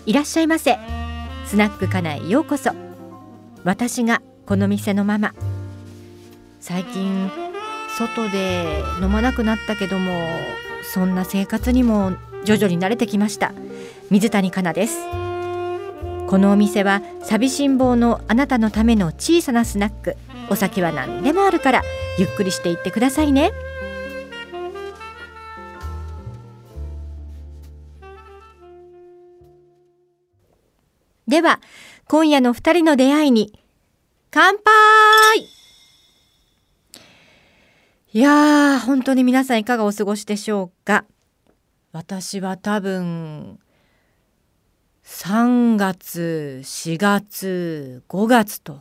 いらっしゃいませ。スナックかなへようこそ。私がこの店のママ。最近外で飲まなくなったけども、そんな生活にも徐々に慣れてきました。水谷香奈です。このお店は寂しん坊のあなたのための小さなスナック。お酒は何でもあるからゆっくりしていってくださいね。では今夜の2人の出会いに乾杯。いやー、本当に皆さんいかがお過ごしでしょうか。私は多分3月4月5月と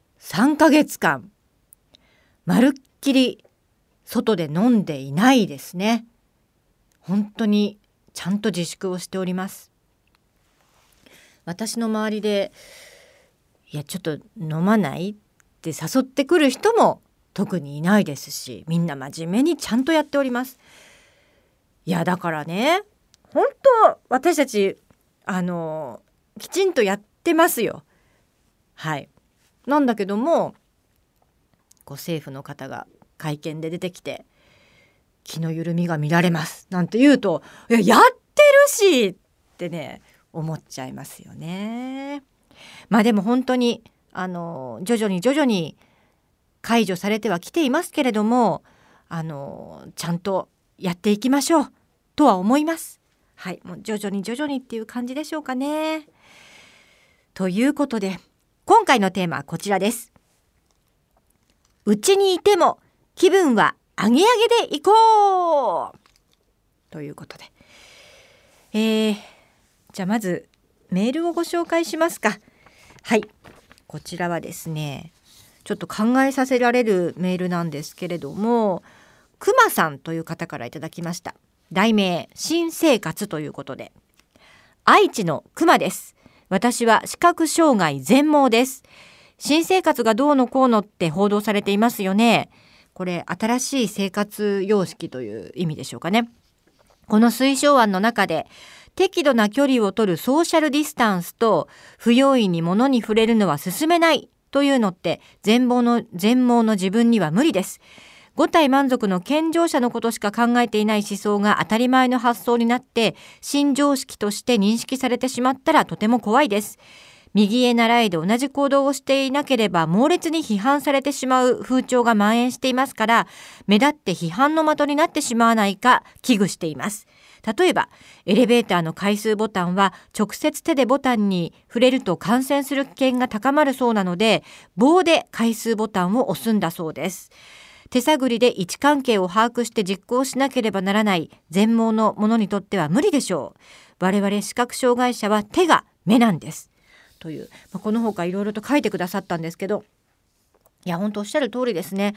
3ヶ月間まるっきり外で飲んでいないですね。本当にちゃんと自粛をしております。私の周りでいやちょっと飲まないって誘ってくる人も特にいないですし、みんな真面目にちゃんとやっております。いやだからね、本当私たちきちんとやってますよ。はい。なんだけども政府の方が会見で出てきて気の緩みが見られますなんて言うと、やってるしってね思っちゃいますよね。まあでも本当に徐々に解除されてはきていますけれども、ちゃんとやっていきましょうとは思います。はい、もう徐々にっていう感じでしょうかね。ということで今回のテーマはこちらです。うちにいても気分はアゲアゲでいこうということで、じゃあまずメールをご紹介しますか。はい、こちらはですねちょっと考えさせられるメールなんですけれども、くまさんという方からいただきました。題名新生活ということで、愛知のくまです。私は視覚障害全盲です。新生活がどうのこうのって報道されていますよね。これ新しい生活様式という意味でしょうかね。この推奨案の中で適度な距離を取るソーシャルディスタンスと不用意に物に触れるのは進めないというのって全盲の自分には無理です。五体満足の健常者のことしか考えていない思想が当たり前の発想になって新常識として認識されてしまったらとても怖いです。右へ習いで同じ行動をしていなければ猛烈に批判されてしまう風潮が蔓延していますから、目立って批判の的になってしまわないか危惧しています。例えばエレベーターの階数ボタンは直接手でボタンに触れると感染する危険が高まるそうなので、棒で階数ボタンを押すんだそうです。手探りで位置関係を把握して実行しなければならない全盲の者にとっては無理でしょう。我々視覚障害者は手が目なんですという、このほかいろいろと書いてくださったんですけど、いや本当おっしゃる通りですね。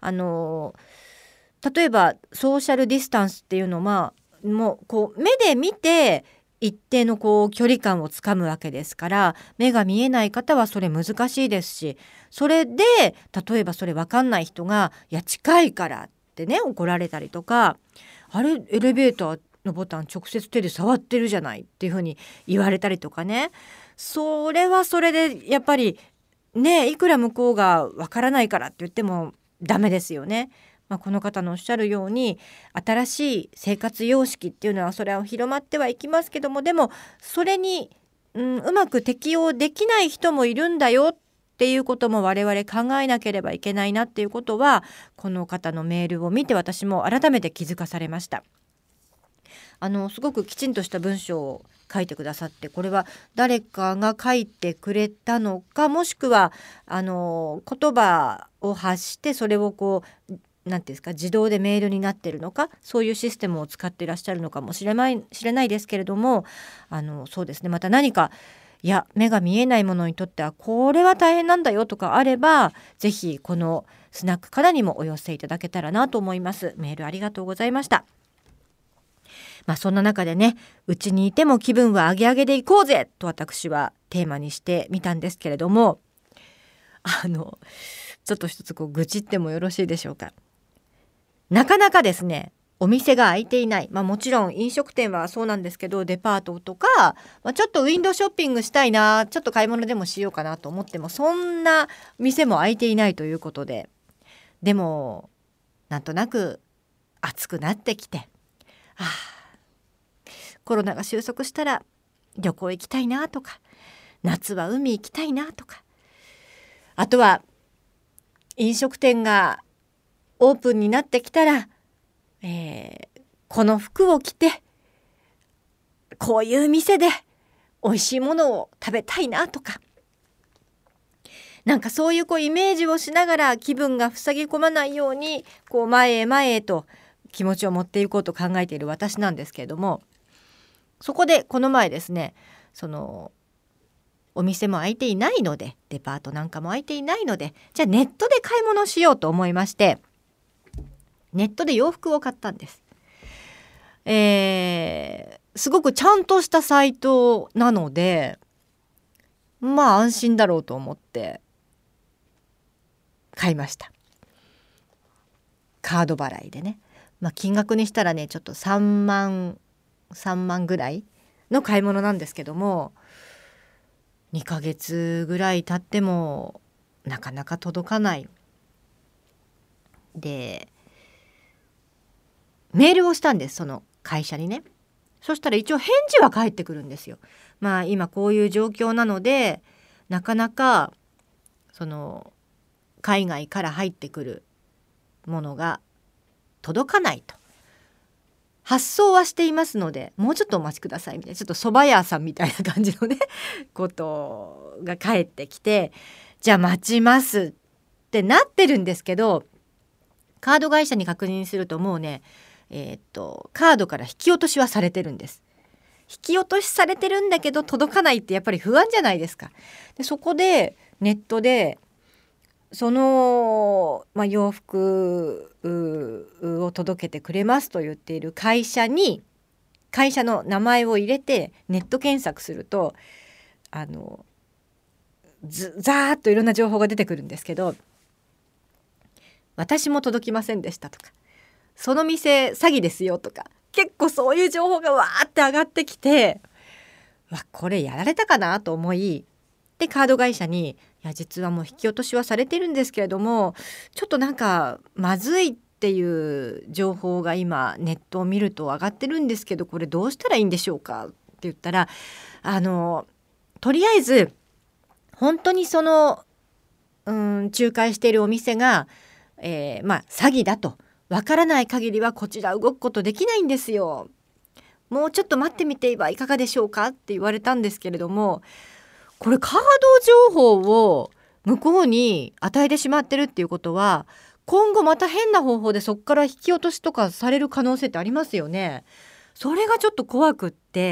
例えばソーシャルディスタンスっていうのはもう目で見て一定の距離感をつかむわけですから、目が見えない方はそれ難しいですし、それで例えばそれ分かんない人がいや近いからってね怒られたりとか、あれエレベーターのボタン直接手で触ってるじゃないっていうふうに言われたりとかね、それはそれでやっぱりね、いくら向こうが分からないからって言ってもダメですよね。この方のおっしゃるように新しい生活様式っていうのはそれは広まってはいきますけども、でもそれに、うまく適応できない人もいるんだよっていうことも我々考えなければいけないなっていうことは、この方のメールを見て私も改めて気づかされました。すごくきちんとした文章を書いてくださって、これは誰かが書いてくれたのか、もしくは言葉を発してそれをなんていうんですか、自動でメールになっているのか、そういうシステムを使っていらっしゃるのかもしれないですけれども、そうですね、また何かいや目が見えないものにとってはこれは大変なんだよとかあれば、ぜひこのスナックからにもお寄せいただけたらなと思います。メールありがとうございました。そんな中でね、うちにいても気分はアゲアゲでいこうぜと私はテーマにしてみたんですけれども、ちょっと一つ愚痴ってもよろしいでしょうか。なかなかですね、 お店が開いていない、もちろん飲食店はそうなんですけど、デパートとか、ちょっとウィンドウショッピングしたいな、ちょっと買い物でもしようかなと思っても、そんな店も開いていないということで、でもなんとなく暑くなってきて、コロナが収束したら旅行行きたいなとか、夏は海行きたいなとか、あとは飲食店がオープンになってきたら、この服を着てこういう店で美味しいものを食べたいなとか、なんかそういうイメージをしながら気分が塞ぎ込まないように前へ前へと気持ちを持っていこうと考えている私なんですけれども、そこでこの前ですね、お店も開いていないので、デパートなんかも開いていないので、じゃあネットで買い物しようと思いまして、ネットで洋服を買ったんです。すごくちゃんとしたサイトなので、安心だろうと思って買いました。カード払いでね、金額にしたらね、ちょっと3万ぐらいの買い物なんですけども、2ヶ月ぐらい経ってもなかなか届かないで、メールをしたんです、その会社にね。そしたら一応返事は返ってくるんですよ。今こういう状況なので、なかなか海外から入ってくるものが届かないと、発送はしていますのでもうちょっとお待ちくださいみたいな、ちょっと蕎麦屋さんみたいな感じのねことが返ってきて、じゃあ待ちますってなってるんですけど、カード会社に確認するともうね、カードから引き落としはされてるんです。引き落としされてるんだけど届かないってやっぱり不安じゃないですか。でそこでネットでその、洋服を届けてくれますと言っている会社の名前を入れてネット検索するとザーッといろんな情報が出てくるんですけど、私も届きませんでしたとか、その店詐欺ですよとか、結構そういう情報がわーって上がってきて、これやられたかなと思い、でカード会社に、いや実はもう引き落としはされてるんですけれども、ちょっとなんかまずいっていう情報が今ネットを見ると上がってるんですけど、これどうしたらいいんでしょうかって言ったら、とりあえず本当に仲介しているお店が、詐欺だとわからない限りはこちら動くことできないんですよ。もうちょっと待ってみてはいかがでしょうかって言われたんですけれども、これカード情報を向こうに与えてしまってるっていうことは、今後また変な方法でそこから引き落としとかされる可能性ってありますよね。それがちょっと怖くって、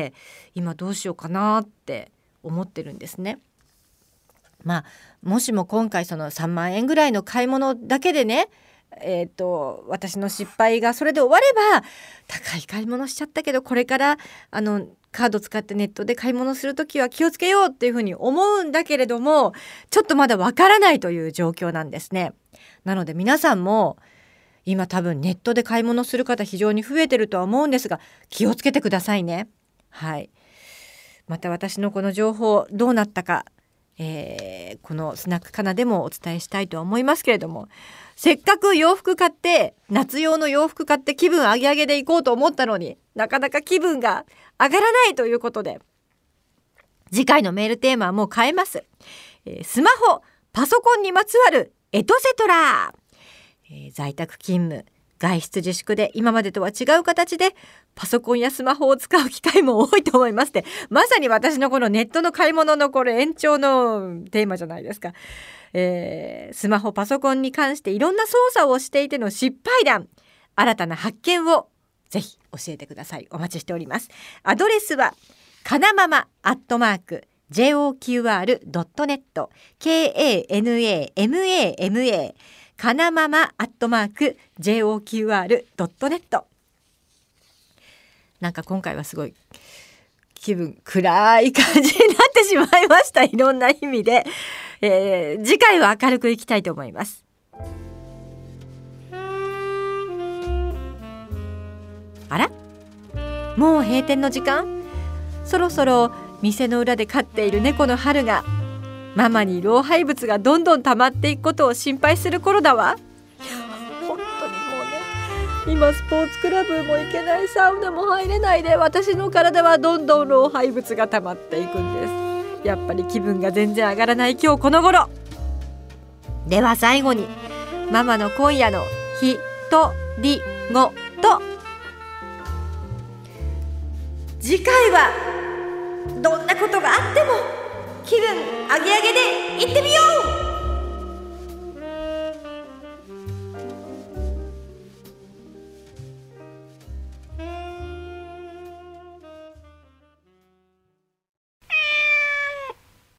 今どうしようかなって思ってるんですね。もしも今回その3万円ぐらいの買い物だけでね、私の失敗がそれで終われば、高い買い物しちゃったけどこれからカード使ってネットで買い物するときは気をつけようっていうふうに思うんだけれども、ちょっとまだわからないという状況なんですね。なので皆さんも今多分ネットで買い物する方非常に増えてるとは思うんですが、気をつけてくださいね。はい。また私のこの情報どうなったか、このスナックかなでもお伝えしたいとは思いますけれども、せっかく洋服買って、夏用の洋服買って気分上げ上げで行こうと思ったのに、なかなか気分が上がらないということで、次回のメールテーマはもう変えます。スマホパソコンにまつわるエトセトラ、在宅勤務外出自粛で今までとは違う形でパソコンやスマホを使う機会も多いと思いますって、まさに私のこのネットの買い物のこれ延長のテーマじゃないですか。スマホパソコンに関していろんな操作をしていての失敗談、新たな発見をぜひ教えてください。お待ちしております。アドレスはかなまま@joqr.net KANAMAMAかなまま@joqr.net。 なんか今回はすごい気分暗い感じになってしまいました。いろんな意味で、次回は明るくいきたいと思います。 あら、もう閉店の時間？そろそろ店の裏で飼っている猫の春がママに老廃物がどんどん溜まっていくことを心配する頃だわ。本当にもうね、今スポーツクラブも行けない、サウナも入れないで、私の体はどんどん老廃物が溜まっていくんです。やっぱり気分が全然上がらない今日この頃では、最後にママの今夜のひとりごと。次回はどんなことがあっても気分アゲアゲで行ってみよう。